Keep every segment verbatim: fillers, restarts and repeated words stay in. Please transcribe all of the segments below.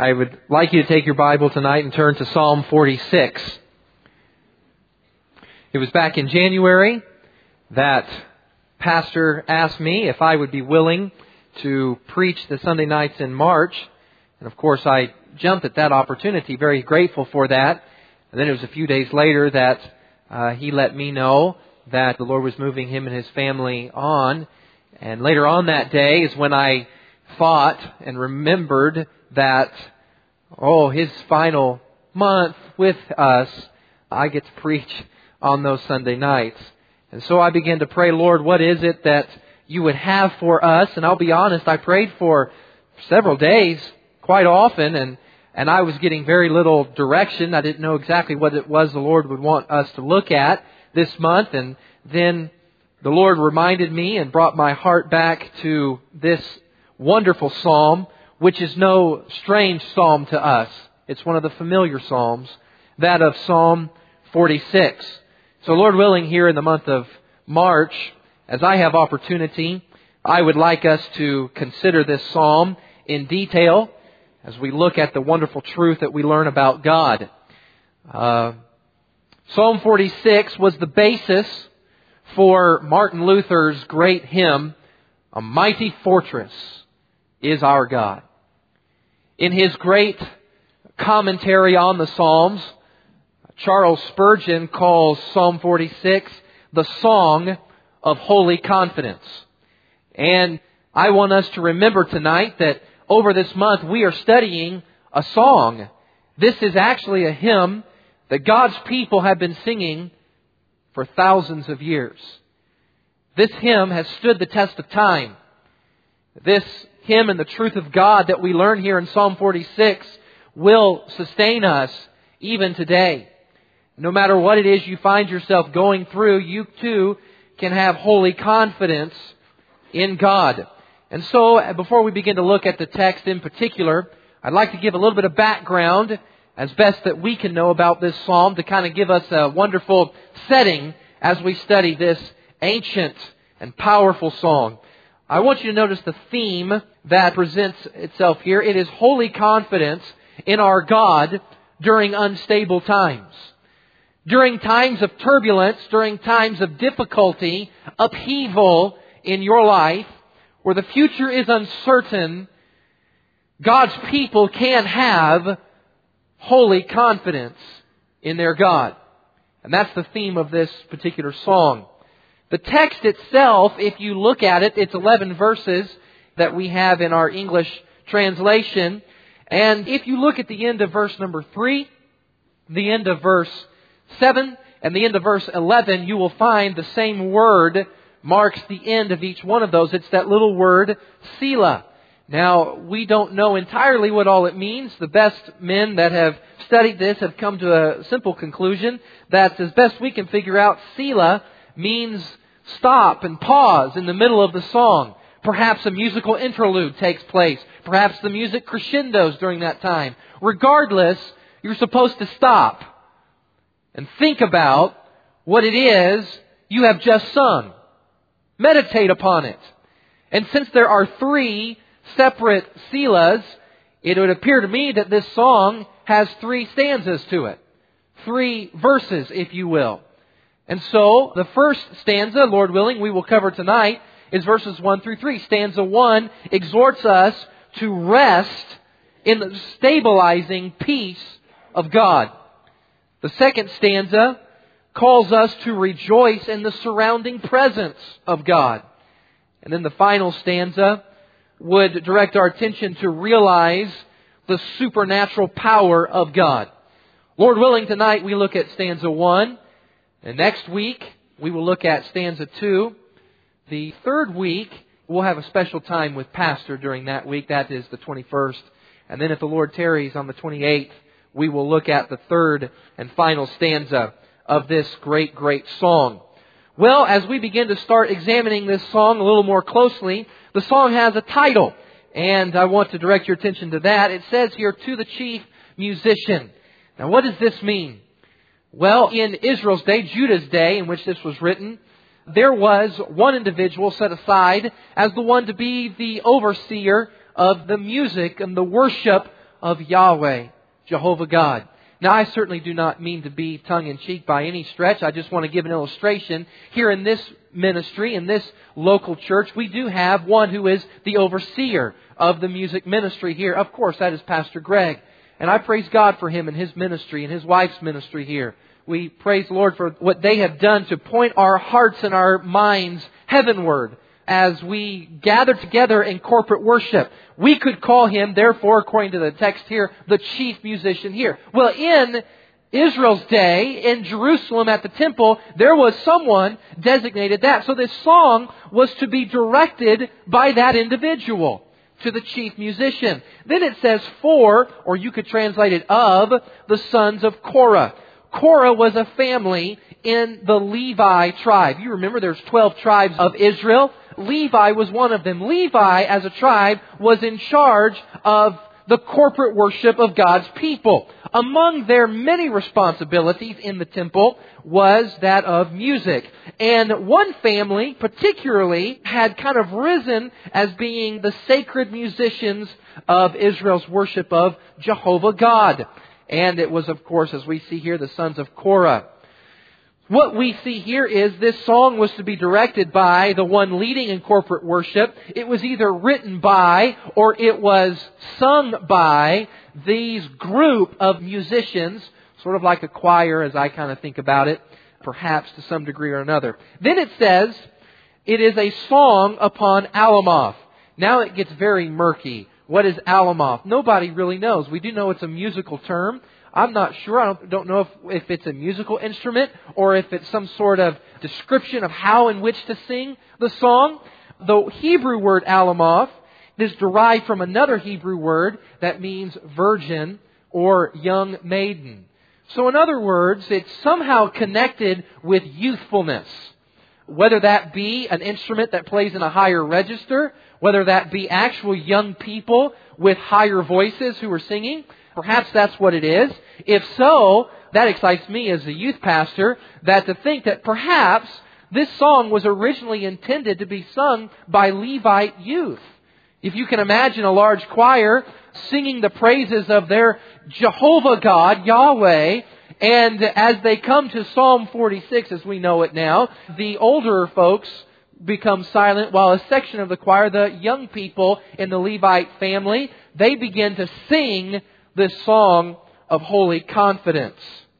I would like you to take your Bible tonight and turn to Psalm forty-six. It was back in January that Pastor asked me if I would be willing to preach the Sunday nights in March. And of course I jumped at that opportunity, very grateful for that. And then it was a few days later that uh, he let me know that the Lord was moving him and his family on. And later on that day is when I thought and remembered that, oh, his final month with us, I get to preach on those Sunday nights. And so I began to pray, Lord, what is it that you would have for us? And I'll be honest, I prayed for several days, quite often, and, and I was getting very little direction. I didn't know exactly what it was the Lord would want us to look at this month. And then the Lord reminded me and brought my heart back to this wonderful psalm, which is no strange psalm to us. It's one of the familiar psalms, that of Psalm forty-six. So Lord willing, here in the month of March, as I have opportunity, I would like us to consider this psalm in detail as we look at the wonderful truth that we learn about God. Uh, Psalm forty-six was the basis for Martin Luther's great hymn, "A Mighty Fortress is Our God." In his great commentary on the Psalms, Charles Spurgeon calls Psalm forty-six the song of holy confidence. And I want us to remember tonight that over this month we are studying a song. This is actually a hymn that God's people have been singing for thousands of years. This hymn has stood the test of time. This hymn and the truth of God that we learn here in Psalm forty-six will sustain us even today. No matter what it is you find yourself going through, you too can have holy confidence in God. And so, before we begin to look at the text in particular, I'd like to give a little bit of background as best that we can know about this psalm to kind of give us a wonderful setting as we study this ancient and powerful song. I want you to notice the theme that presents itself here. It is holy confidence in our God during unstable times. During times of turbulence, during times of difficulty, upheaval in your life, where the future is uncertain, God's people can have holy confidence in their God. And that's the theme of this particular song. The text itself, if you look at it, it's eleven verses that we have in our English translation. And if you look at the end of verse number three, the end of verse seven, and the end of verse eleven, you will find the same word marks the end of each one of those. It's that little word, Selah. Now, we don't know entirely what all it means. The best men that have studied this have come to a simple conclusion that, as best we can figure out, Selah means stop and pause in the middle of the song. Perhaps a musical interlude takes place. Perhaps the music crescendos during that time. Regardless, you're supposed to stop and think about what it is you have just sung. Meditate upon it. And since there are three separate Selahs, it would appear to me that this song has three stanzas to it. Three verses, if you will. And so, the first stanza, Lord willing, we will cover tonight, is verses one through three. Stanza one exhorts us to rest in the stabilizing peace of God. The second stanza calls us to rejoice in the surrounding presence of God. And then the final stanza would direct our attention to realize the supernatural power of God. Lord willing, tonight we look at stanza one. And next week we will look at stanza two. The third week we'll have a special time with Pastor during that week. That is the twenty-first. And then if the Lord tarries on the twenty-eighth, we will look at the third and final stanza of this great, great song. Well, as we begin to start examining this song a little more closely, the song has a title, and I want to direct your attention to that. It says here, "To the Chief Musician." Now, what does this mean? Well, in Israel's day, Judah's day, in which this was written, there was one individual set aside as the one to be the overseer of the music and the worship of Yahweh, Jehovah God. Now, I certainly do not mean to be tongue-in-cheek by any stretch. I just want to give an illustration. Here in this ministry, in this local church, we do have one who is the overseer of the music ministry here. Of course, that is Pastor Greg. And I praise God for him and his ministry and his wife's ministry here. We praise the Lord for what they have done to point our hearts and our minds heavenward as we gather together in corporate worship. We could call him, therefore, according to the text here, the chief musician here. Well, in Israel's day, in Jerusalem at the temple, there was someone designated that. So this song was to be directed by that individual to the chief musician. Then it says for, or you could translate it of, the sons of Korah. Korah was a family in the Levi tribe. You remember there's twelve tribes of Israel. Levi was one of them. Levi, as a tribe, was in charge of the corporate worship of God's people. Among their many responsibilities in the temple was that of music. And one family particularly had kind of risen as being the sacred musicians of Israel's worship of Jehovah God. And it was, of course, as we see here, the sons of Korah. What we see here is this song was to be directed by the one leading in corporate worship. It was either written by or it was sung by these group of musicians, sort of like a choir as I kind of think about it, perhaps to some degree or another. Then it says, it is a song upon Alamoth. Now it gets very murky. What is Alamoth? Nobody really knows. We do know it's a musical term. I'm not sure. I don't, don't know if, if it's a musical instrument or if it's some sort of description of how and which to sing the song. The Hebrew word Alamoth is derived from another Hebrew word that means virgin or young maiden. So in other words, it's somehow connected with youthfulness. Whether that be an instrument that plays in a higher register, whether that be actual young people with higher voices who are singing, perhaps that's what it is. If so, that excites me as a youth pastor, that to think that perhaps this song was originally intended to be sung by Levite youth. If you can imagine a large choir singing the praises of their Jehovah God, Yahweh, and as they come to Psalm forty-six, as we know it now, the older folks become silent while a section of the choir, the young people in the Levite family, they begin to sing this song of holy confidence.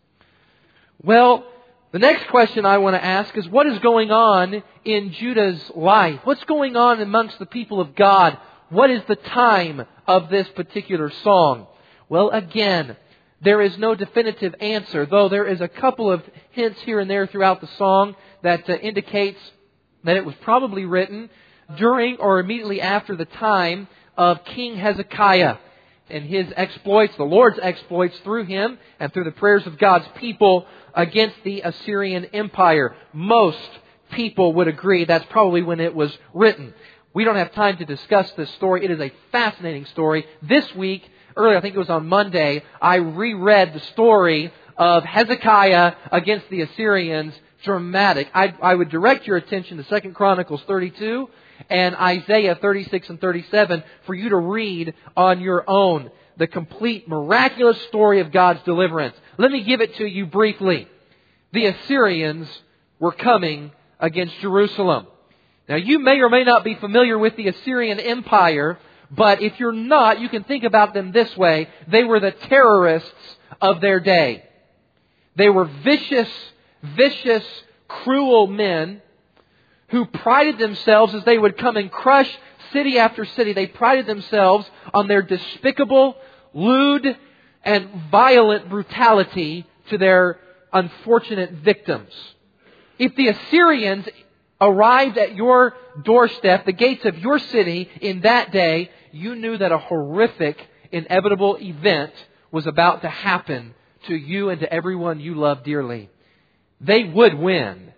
Well, the next question I want to ask is, what is going on in Judah's life? What's going on amongst the people of God? What is the time of this particular song? Well, again, there is no definitive answer, though there is a couple of hints here and there throughout the song that uh, indicates that it was probably written during or immediately after the time of King Hezekiah and his exploits, the Lord's exploits through him and through the prayers of God's people against the Assyrian Empire. Most people would agree that's probably when it was written. We don't have time to discuss this story. It is a fascinating story. This week, earlier, I think it was on Monday, I reread the story of Hezekiah against the Assyrians. Dramatic. I, I would direct your attention to Second Chronicles thirty-two and Isaiah thirty-six and thirty-seven for you to read on your own the complete miraculous story of God's deliverance. Let me give it to you briefly. The Assyrians were coming against Jerusalem. Now, you may or may not be familiar with the Assyrian Empire, but if you're not, you can think about them this way. They were the terrorists of their day. They were vicious, vicious, cruel men who prided themselves as they would come and crush city after city. They prided themselves on their despicable, lewd, and violent brutality to their unfortunate victims. If the Assyrians arrived at your doorstep, the gates of your city in that day, you knew that a horrific, inevitable event was about to happen to you and to everyone you love dearly. They would win.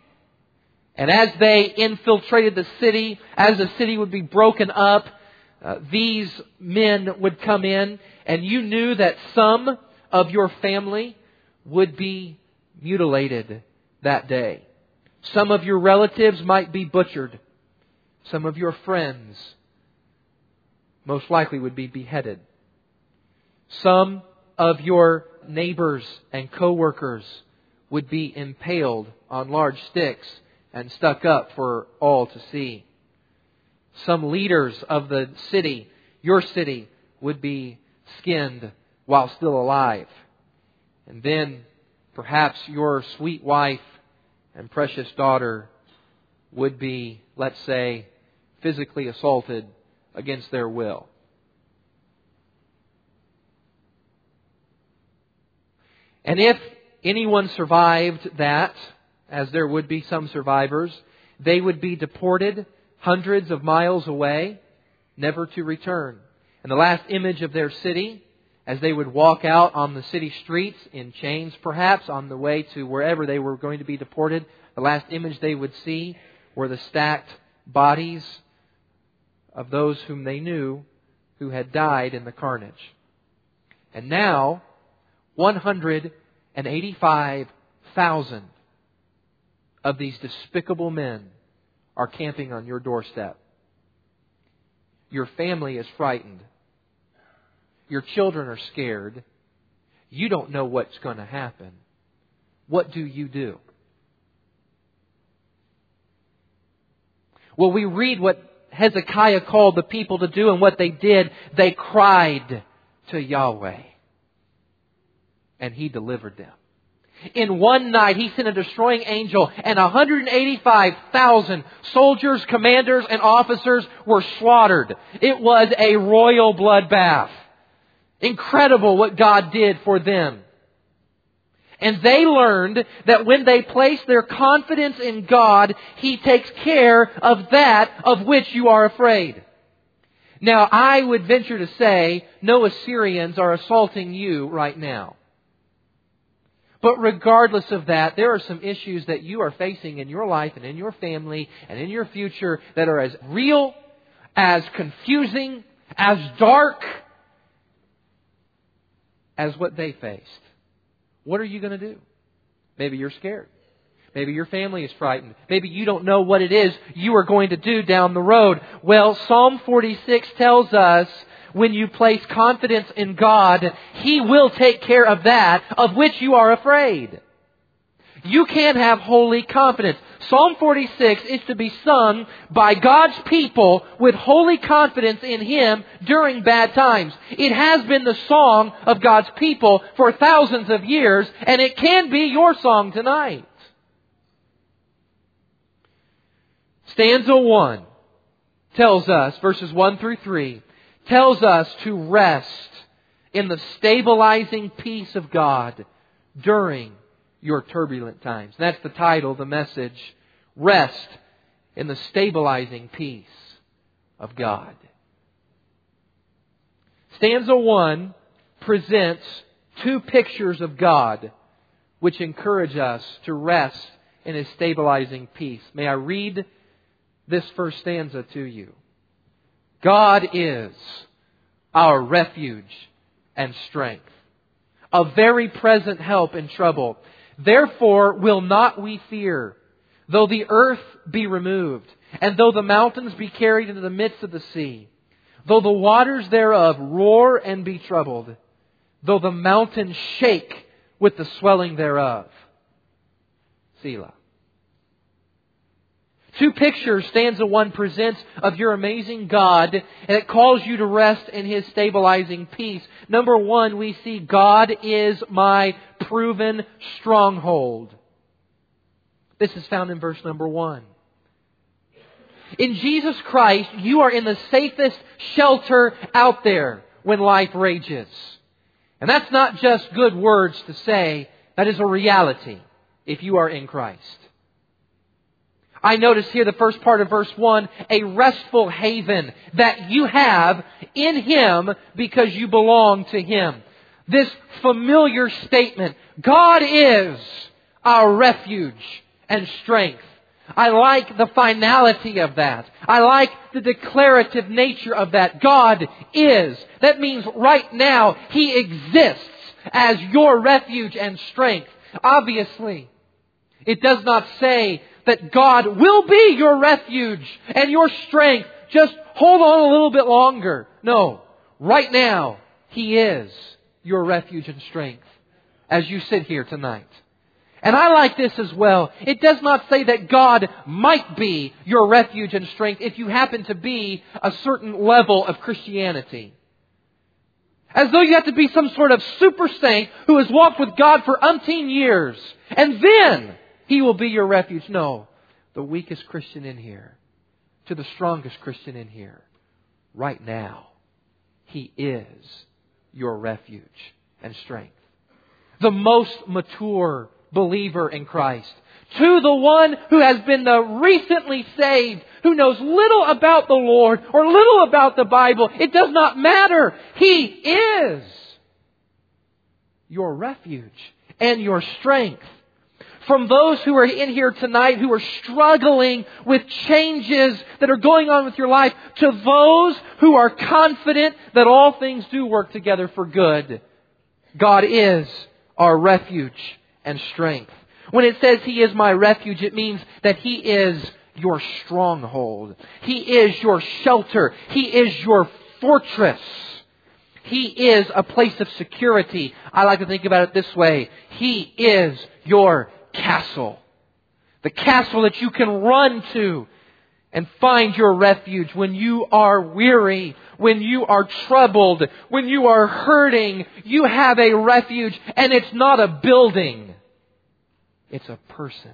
And as they infiltrated the city, as the city would be broken up, uh, these men would come in, and you knew that some of your family would be mutilated that day. Some of your relatives might be butchered. Some of your friends most likely would be beheaded. Some of your neighbors and co-workers would be impaled on large sticks and stuck up for all to see. Some leaders of the city, your city, would be skinned while still alive. And then perhaps your sweet wife and precious daughter would be, let's say, physically assaulted against their will. And if anyone survived that, as there would be some survivors, they would be deported hundreds of miles away, never to return. And the last image of their city, as they would walk out on the city streets in chains perhaps on the way to wherever they were going to be deported, the last image they would see were the stacked bodies of those whom they knew who had died in the carnage. And now, one hundred eighty-five thousand of these despicable men are camping on your doorstep. Your family is frightened. Your children are scared. You don't know what's going to happen. What do you do? Well, we read what Hezekiah called the people to do, and what they did. They cried to Yahweh, and He delivered them. In one night, He sent a destroying angel, and one hundred eighty-five thousand soldiers, commanders, and officers were slaughtered. It was a royal bloodbath. Incredible what God did for them. And they learned that when they place their confidence in God, He takes care of that of which you are afraid. Now, I would venture to say no Assyrians are assaulting you right now. But regardless of that, there are some issues that you are facing in your life and in your family and in your future that are as real, as confusing, as dark as what they faced. What are you going to do? Maybe you're scared. Maybe your family is frightened. Maybe you don't know what it is you are going to do down the road. Well, Psalm forty-six tells us when you place confidence in God, He will take care of that of which you are afraid. You can have holy confidence. Psalm forty-six is to be sung by God's people with holy confidence in Him during bad times. It has been the song of God's people for thousands of years, and it can be your song tonight. Stanza one tells us, verses one through three, tells us to rest in the stabilizing peace of God during your turbulent times. That's the title of the message. Rest in the stabilizing peace of God. Stanza one presents two pictures of God which encourage us to rest in His stabilizing peace. May I read this first stanza to you? God is our refuge and strength, a very present help in trouble. Therefore will not we fear, though the earth be removed, and though the mountains be carried into the midst of the sea, though the waters thereof roar and be troubled, though the mountains shake with the swelling thereof. Selah. Two pictures stanza one presents of your amazing God, and it calls you to rest in His stabilizing peace. Number one, we see God is my proven stronghold. This is found in verse number one. In Jesus Christ, you are in the safest shelter out there when life rages. And that's not just good words to say, that is a reality if you are in Christ. I notice here the first part of verse one, a restful haven that you have in Him because you belong to Him. This familiar statement, God is our refuge and strength. I like the finality of that. I like the declarative nature of that. God is. That means right now He exists as your refuge and strength. Obviously, it does not say that God will be your refuge and your strength. Just hold on a little bit longer. No. Right now, He is. your refuge and strength as you sit here tonight. And I like this as well. It does not say that God might be your refuge and strength if you happen to be a certain level of Christianity. As though you have to be some sort of super saint who has walked with God for umpteen years. And then He will be your refuge. No. The weakest Christian in here to the strongest Christian in here. Right now, He is your refuge and strength. The most mature believer in Christ. To the one who has been the recently saved, who knows little about the Lord or little about the Bible. It does not matter. He is your refuge and your strength. From those who are in here tonight who are struggling with changes that are going on with your life, to those who are confident that all things do work together for good, God is our refuge and strength. When it says He is my refuge, it means that He is your stronghold. He is your shelter. He is your fortress. He is a place of security. I like to think about it this way. He is your castle. The castle that you can run to and find your refuge when you are weary, when you are troubled, when you are hurting. You have a refuge, and it's not a building. It's a person.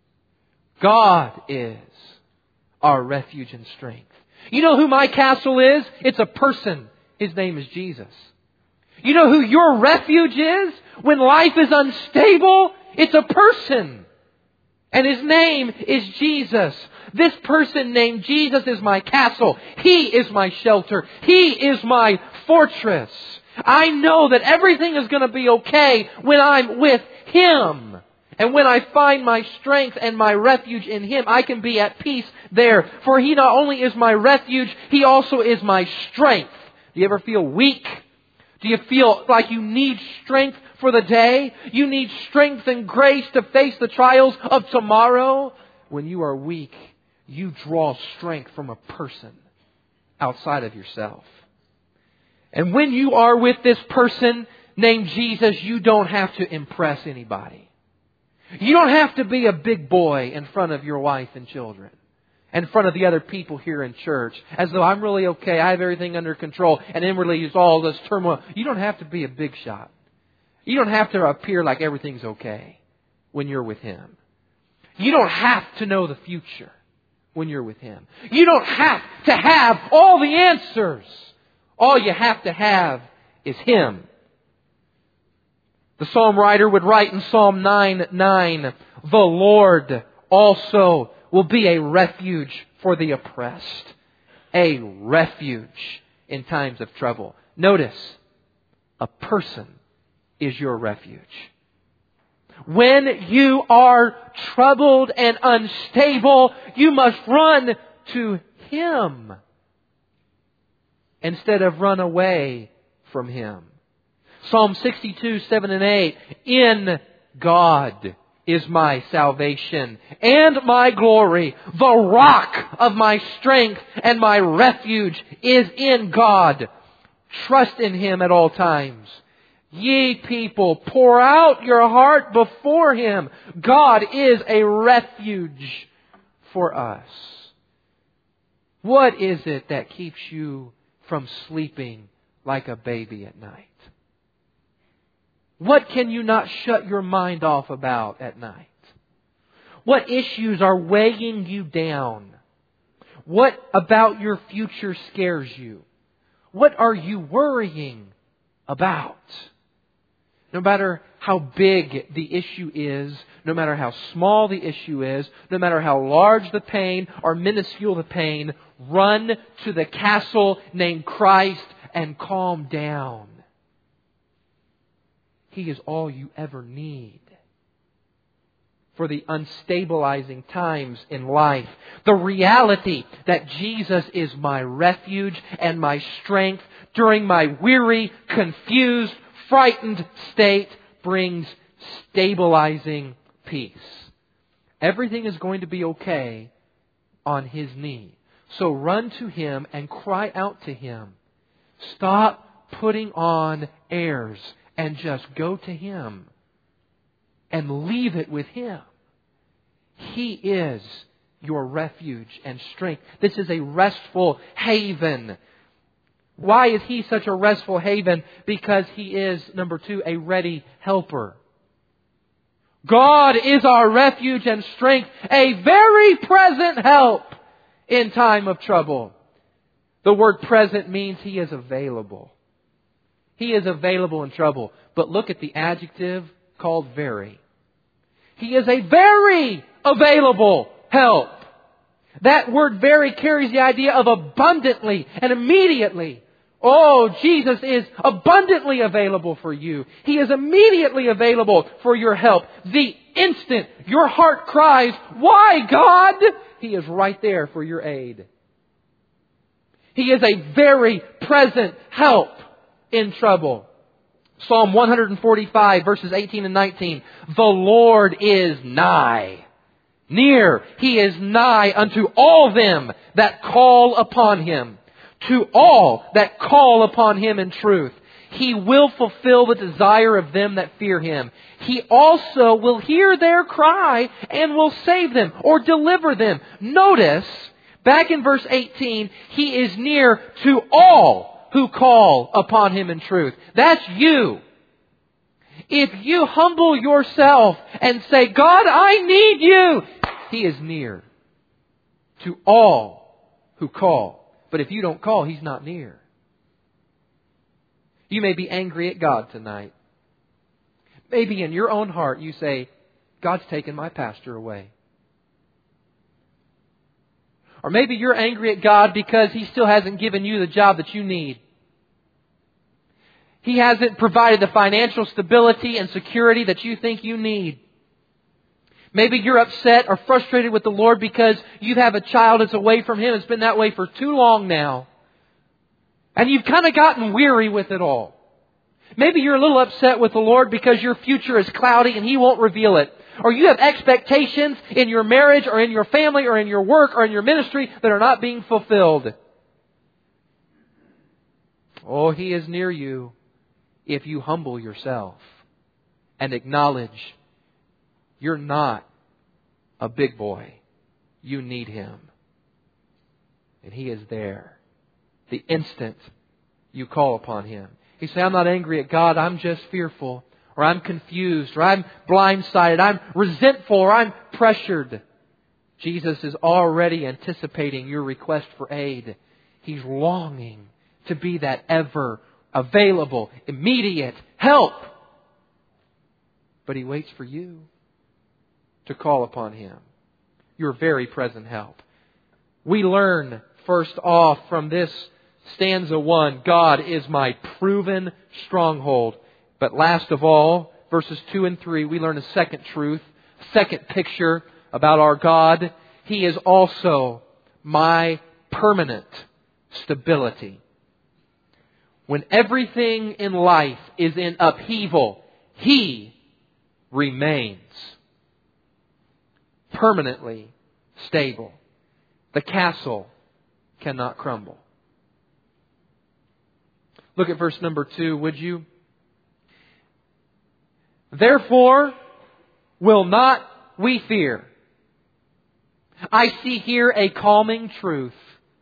God is our refuge and strength. You know who my castle is? It's a person. His name is Jesus. You know who your refuge is when life is unstable? It's a person. And His name is Jesus. This person named Jesus is my castle. He is my shelter. He is my fortress. I know that everything is going to be okay when I'm with Him. And when I find my strength and my refuge in Him, I can be at peace there. For He not only is my refuge, He also is my strength. Do you ever feel weak? Do you feel like you need strength for the day? You need strength and grace to face the trials of tomorrow? When you are weak, you draw strength from a person outside of yourself. And when you are with this person named Jesus, you don't have to impress anybody. You don't have to be a big boy in front of your wife and children, in front of the other people here in church, as though I'm really okay, I have everything under control, and inwardly use all this turmoil. You don't have to be a big shot. You don't have to appear like everything's okay when you're with Him. You don't have to know the future when you're with Him. You don't have to have all the answers. All you have to have is Him. The psalm writer would write in Psalm nine nine, the Lord also will be a refuge for the oppressed, a refuge in times of trouble. Notice, a person is your refuge. When you are troubled and unstable, you must run to Him instead of run away from Him. Psalm sixty-two, seven and eight. In God is my salvation and my glory. The rock of my strength and my refuge is in God. Trust in Him at all times. Ye people, pour out your heart before Him. God is a refuge for us. What is it that keeps you from sleeping like a baby at night? What can you not shut your mind off about at night? What issues are weighing you down? What about your future scares you? What are you worrying about? No matter how big the issue is, no matter how small the issue is, no matter how large the pain or minuscule the pain, run to the castle named Christ and calm down. He is all you ever need for the unstabilizing times in life. The reality that Jesus is my refuge and my strength during my weary, confused, frightened state brings stabilizing peace. Everything is going to be okay on His knee. So run to Him and cry out to Him. Stop putting on airs and just go to Him and leave it with Him. He is your refuge and strength. This is a restful haven. Why is He such a restful haven? Because He is, number two, a ready helper. God is our refuge and strength, a very present help in time of trouble. The word present means He is available. He is available in trouble. But look at the adjective called very. He is a very available help. That word very carries the idea of abundantly and immediately. Oh, Jesus is abundantly available for you. He is immediately available for your help. The instant your heart cries, "Why, God?" He is right there for your aid. He is a very present help in trouble. Psalm one forty-five, verses eighteen and nineteen. The Lord is nigh. Near. He is nigh unto all them that call upon Him. To all that call upon Him in truth. He will fulfill the desire of them that fear Him. He also will hear their cry and will save them or deliver them. Notice, back in verse eighteen, He is near to all who call upon Him in truth. That's you. If you humble yourself and say, "God, I need You," He is near to all who call. But if you don't call, He's not near. You may be angry at God tonight. Maybe in your own heart you say, "God's taken my pastor away." Or maybe you're angry at God because He still hasn't given you the job that you need. He hasn't provided the financial stability and security that you think you need. Maybe you're upset or frustrated with the Lord because you have a child that's away from Him. It's been that way for too long now. And you've kind of gotten weary with it all. Maybe you're a little upset with the Lord because your future is cloudy and He won't reveal it. Or you have expectations in your marriage or in your family or in your work or in your ministry that are not being fulfilled. Oh, He is near you if you humble yourself and acknowledge you're not a big boy. You need Him. And He is there. The instant you call upon Him. You say, "I'm not angry at God. I'm just fearful. Or I'm confused. Or I'm blindsided. I'm resentful. Or I'm pressured." Jesus is already anticipating your request for aid. He's longing to be that ever available, immediate help. But He waits for you to call upon Him. Your very present help. We learn first off from this stanza one, God is my proven stronghold. But last of all, verses two and three, we learn a second truth, second picture about our God. He is also my permanent stability. When everything in life is in upheaval, He remains permanently stable. The castle cannot crumble. Look at verse number two, would you? Therefore will not we fear. I see here a calming truth.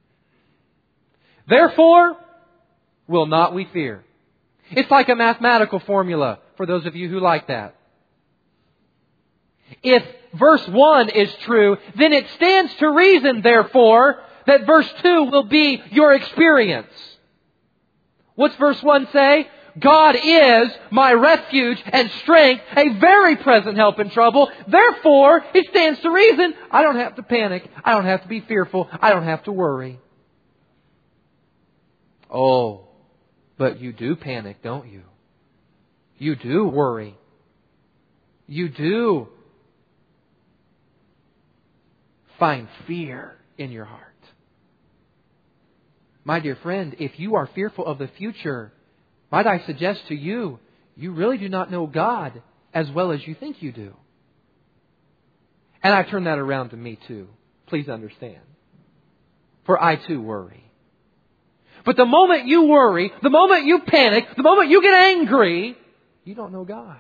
Therefore will not we fear. It's like a mathematical formula for those of you who like that. If verse one is true, then it stands to reason, therefore, that verse two will be your experience. What's verse one say? God is my refuge and strength, a very present help in trouble. Therefore, it stands to reason, I don't have to panic. I don't have to be fearful. I don't have to worry. Oh, but you do panic, don't you? You do worry. You do find fear in your heart. My dear friend, if you are fearful of the future, might I suggest to you, you really do not know God as well as you think you do. And I turn that around to me too. Please understand. For I too worry. But the moment you worry, the moment you panic, the moment you get angry, You don't know God.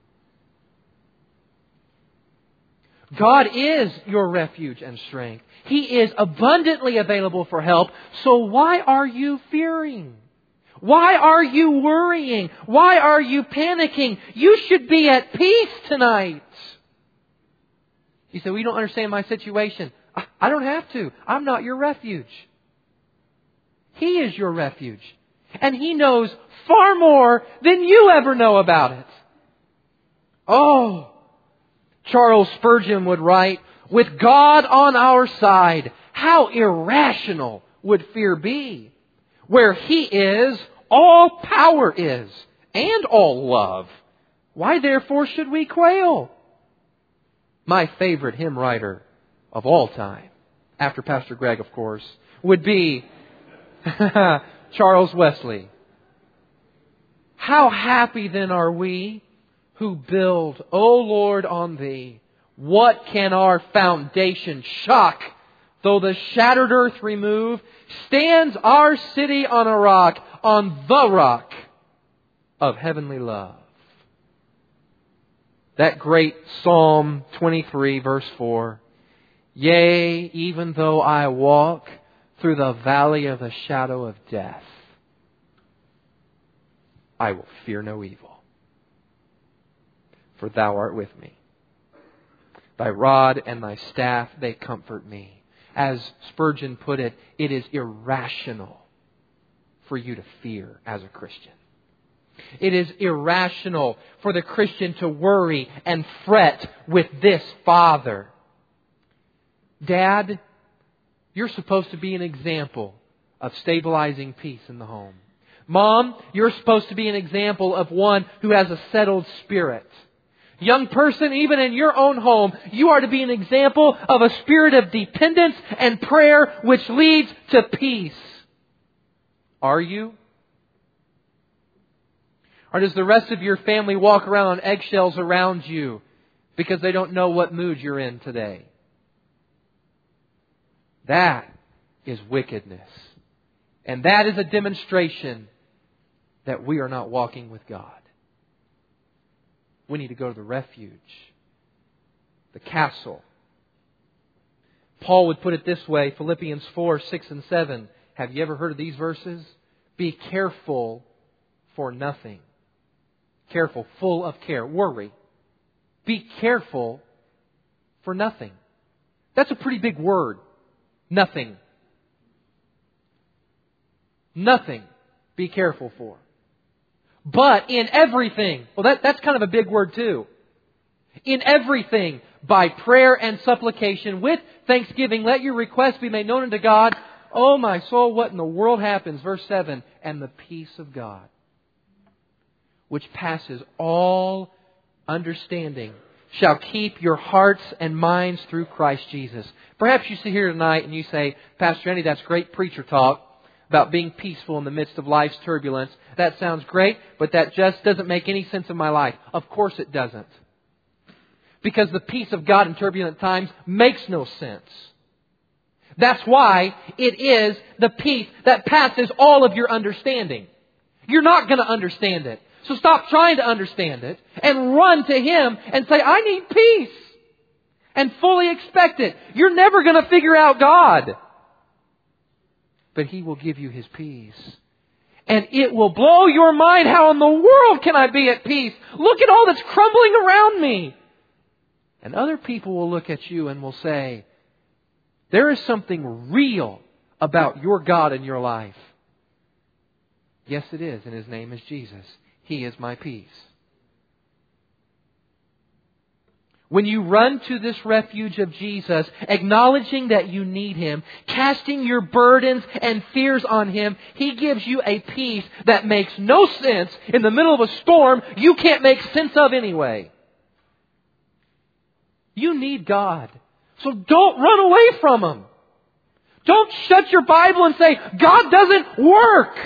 God is your refuge and strength. He is abundantly available for help. So why are you fearing? Why are you worrying? Why are you panicking? You should be at peace tonight. You say, well, you don't understand my situation. I don't have to. I'm not your refuge. He is your refuge. And He knows far more than you ever know about it. Oh, Charles Spurgeon would write, with God on our side, how irrational would fear be? Where He is, all power is, and all love. Why therefore should we quail? My favorite hymn writer of all time, after Pastor Greg, of course, would be Charles Wesley. How happy then are we who build, O Lord, on Thee. What can our foundation shock? Though the shattered earth remove, stands our city on a rock, on the rock of heavenly love. That great Psalm twenty-three, verse four. Yea, even though I walk through the valley of the shadow of death, I will fear no evil, for Thou art with me. Thy rod and Thy staff, they comfort me. As Spurgeon put it, it is irrational for you to fear as a Christian. It is irrational for the Christian to worry and fret with this Father. Dad, you're supposed to be an example of stabilizing peace in the home. Mom, you're supposed to be an example of one who has a settled spirit. Young person, even in your own home, you are to be an example of a spirit of dependence and prayer which leads to peace. Are you? Or does the rest of your family walk around on eggshells around you because they don't know what mood you're in today? That is wickedness. And that is a demonstration that we are not walking with God. We need to go to the refuge, the castle. Paul would put it this way, Philippians four, six and seven. Have you ever heard of these verses? Be careful for nothing. Careful, full of care. Worry. Be careful for nothing. That's a pretty big word. Nothing. Nothing. Be careful for. But in everything. Well, that, that's kind of a big word too. In everything, by prayer and supplication, with thanksgiving, let your requests be made known unto God. Oh my soul, what in the world happens? Verse seven. And the peace of God, which passes all understanding, shall keep your hearts and minds through Christ Jesus. Perhaps you sit here tonight and you say, Pastor Andy, that's great preacher talk about being peaceful in the midst of life's turbulence. That sounds great, but that just doesn't make any sense in my life. Of course it doesn't. Because the peace of God in turbulent times makes no sense. That's why it is the peace that passes all of your understanding. You're not going to understand it. So stop trying to understand it and run to Him and say, I need peace. And fully expect it. You're never going to figure out God. But He will give you His peace. And it will blow your mind. How in the world can I be at peace? Look at all that's crumbling around me. And other people will look at you and will say, there is something real about your God in your life. Yes, it is. And His name is Jesus. He is my peace. When you run to this refuge of Jesus, acknowledging that you need Him, casting your burdens and fears on Him, He gives you a peace that makes no sense in the middle of a storm you can't make sense of anyway. You need God. So don't run away from Him. Don't shut your Bible and say, God doesn't work.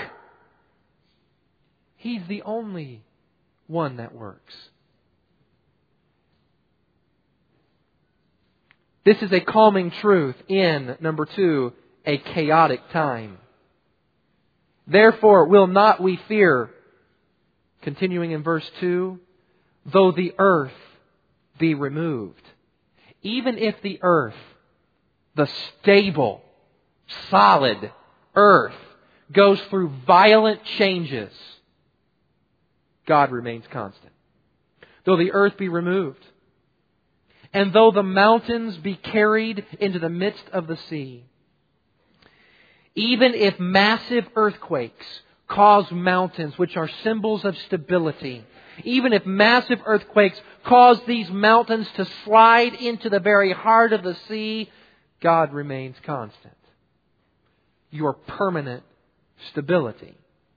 He's the only one that works. This is a calming truth in, number two, a chaotic time. Therefore will not we fear, Continuing in verse two, though the earth be removed. Even if the earth, the stable, solid earth, goes through violent changes, God remains constant. Though the earth be removed, and though the mountains be carried into the midst of the sea, even if massive earthquakes cause mountains, which are symbols of stability, even if massive earthquakes cause these mountains to slide into the very heart of the sea, God remains constant. Your permanent stability.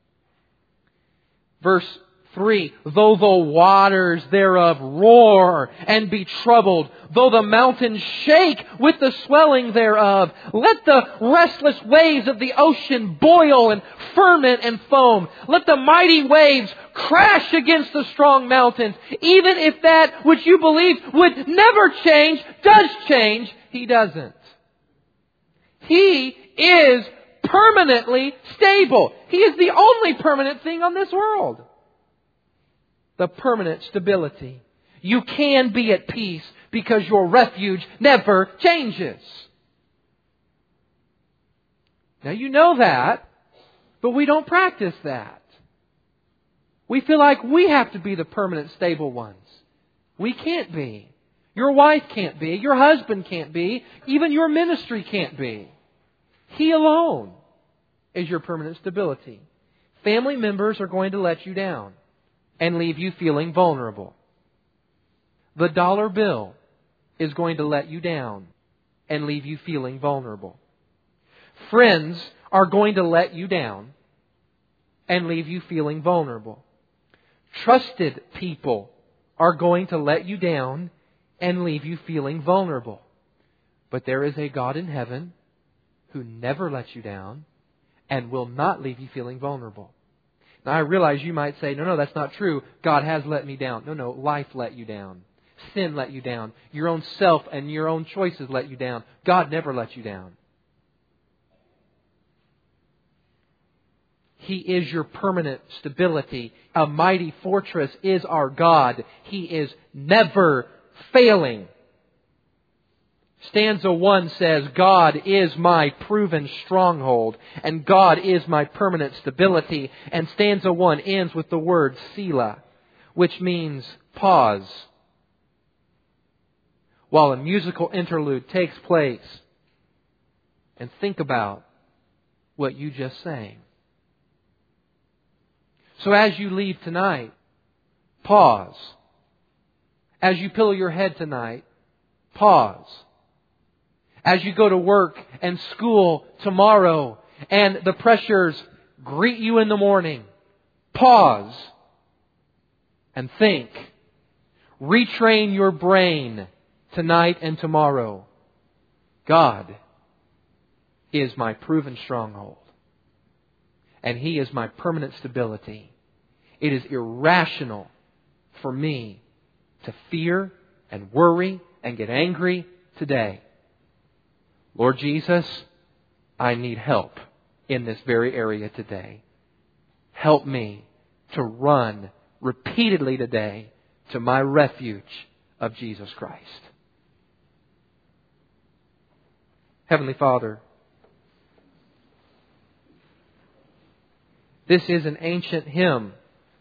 Verse three, though the waters thereof roar and be troubled, though the mountains shake with the swelling thereof, let the restless waves of the ocean boil and ferment and foam. Let the mighty waves crash against the strong mountains. Even if that which you believe would never change does change, He doesn't. He is permanently stable. He is the only permanent thing on this world. The permanent stability. You can be at peace because your refuge never changes. Now you know that, but we don't practice that. We feel like we have to be the permanent stable ones. We can't be. Your wife can't be. Your husband can't be. Even your ministry can't be. He alone is your permanent stability. Family members are going to let you down and leave you feeling vulnerable. The dollar bill is going to let you down and leave you feeling vulnerable. Friends are going to let you down and leave you feeling vulnerable. Trusted people are going to let you down and leave you feeling vulnerable. But there is a God in heaven who never lets you down and will not leave you feeling vulnerable. Now I realize you might say, no, no, that's not true. God has let me down. No, no, life let you down. Sin let you down. Your own self and your own choices let you down. God never let you down. He is your permanent stability. A mighty fortress is our God. He is never failing. Stanza one says, God is my proven stronghold, and God is my permanent stability. And stanza one ends with the word Selah, which means pause, while a musical interlude takes place. And think about what you just sang. So as you leave tonight, pause. As you pillow your head tonight, pause. As you go to work and school tomorrow and the pressures greet you in the morning, pause and think. Retrain your brain tonight and tomorrow. God is my proven stronghold, and He is my permanent stability. It is irrational for me to fear and worry and get angry today. Lord Jesus, I need help in this very area today. Help me to run repeatedly today to my refuge of Jesus Christ. Heavenly Father, this is an ancient hymn,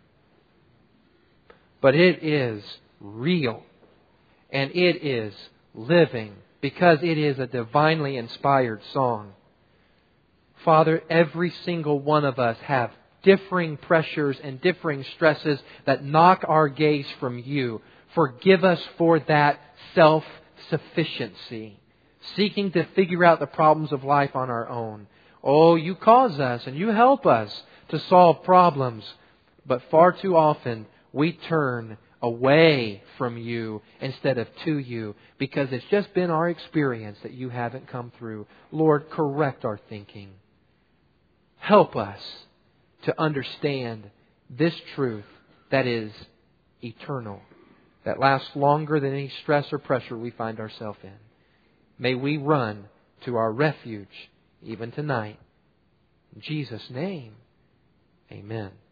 but it is real and it is living, because it is a divinely inspired song. Father, every single one of us have differing pressures and differing stresses that knock our gaze from You. Forgive us for that self-sufficiency, seeking to figure out the problems of life on our own. Oh, You cause us and You help us to solve problems, but far too often we turn away from You instead of to You, because it's just been our experience that You haven't come through. Lord, correct our thinking. Help us to understand this truth that is eternal, that lasts longer than any stress or pressure we find ourselves in. May we run to our refuge even tonight. In Jesus' name, amen.